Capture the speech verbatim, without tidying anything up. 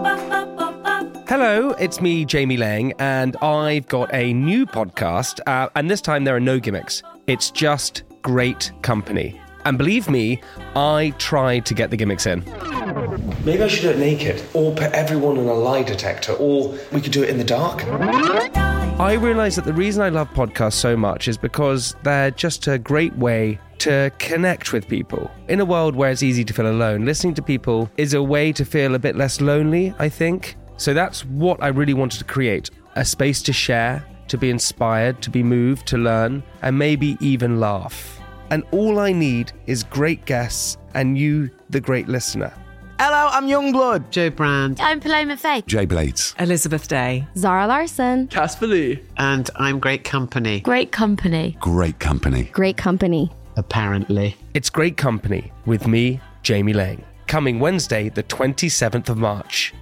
Hello, it's me, Jamie Lang, and I've got a new podcast, uh, and this time there are no gimmicks. It's just great company. And believe me, I tried to get the gimmicks in. Maybe I should do it naked, or put everyone in a lie detector, or we could do it in the dark. I realised that the reason I love podcasts so much is because they're just a great way to connect with people. In a world where it's easy to feel alone, listening to people is a way to feel a bit less lonely, I think. So that's what I really wanted to create. A space to share, to be inspired, to be moved, to learn, and maybe even laugh. And all I need is great guests and you, the great listener. Hello, I'm Youngblood. Joe Brand. I'm Paloma Faye. Jay Blades. Elizabeth Day. Zara Larson. Casper Lee. And I'm Great Company. Great company. Great company. Great company. Apparently. It's Great Company with me, Jamie Lang. Coming Wednesday, the twenty-seventh of March.